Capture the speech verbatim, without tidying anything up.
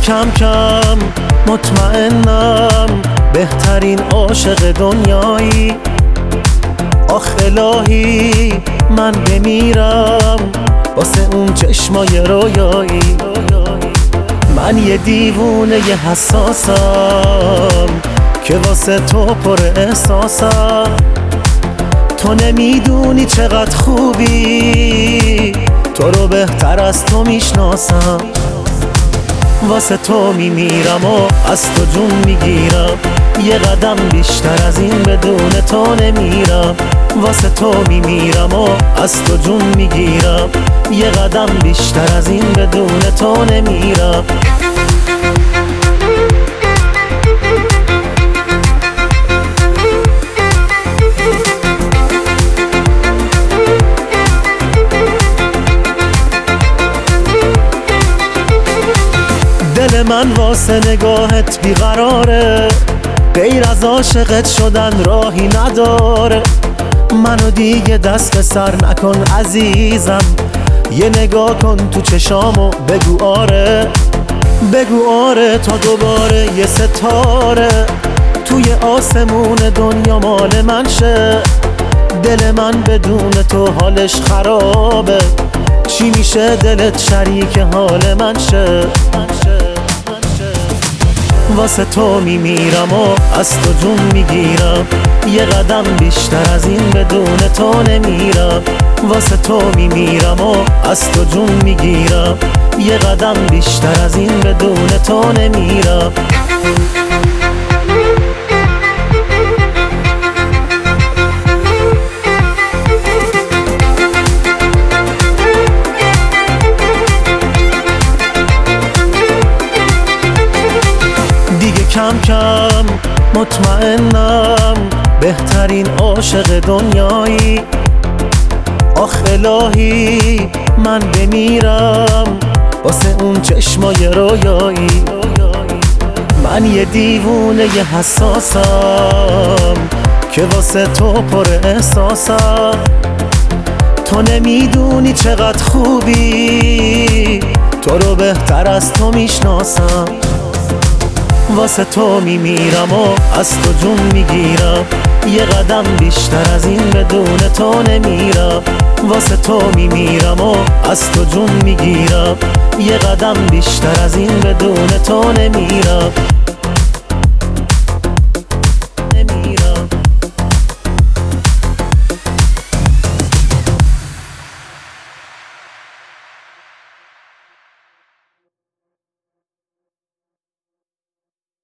کم کم مطمئنم بهترین عاشق دنیایی. آخ الهی من بمیرم واسه اون چشمای رویایی. من یه دیوونه یه حساسم که واسه تو پر احساسم. تو نمیدونی چقدر خوبی، تو رو بهتر از تو میشناسم. واسه تو میمیرم و از تو جون میگیرم، یه قدم بیشتر از این بدون تو نمیرم. واسه تو میمیرم و از تو جون میگیرم، یه قدم بیشتر از این بدون تو نمیرم. دل من واسه نگاهت بیقراره، غیر از عاشقت شدن راهی نداره. منو دیگه دست به سر نکن عزیزم، یه نگاه کن تو چشامو بگو آره. بگو آره تا دوباره یه ستاره توی آسمون دنیا مال من شه. دل من بدون تو حالش خرابه، چی میشه دلت شریک حال من شه. واسه تو میمیرم و از تو جون میگیرم، یه قدم بیشتر از این بدون تو نمیرم. واسه تو میمیرم و از تو جون میگیرم، یه قدم بیشتر از این بدون تو نمیرم. کم کم مطمئنم بهترین عاشق دنیایی. آخ الهی من بمیرم واسه اون چشمای رویایی. من یه دیوونه یه حساسم که واسه تو پر احساسم. تو نمیدونی چقدر خوبی، تو رو بهتر از تو میشناسم. واسه تو میمیرم و از تو جون میگیرم، یه قدم بیشتر از این بدون تو نمیرم. واسه تو میمیرم و از تو جون میگیرم، یه قدم بیشتر از این بدون تو نمیرم.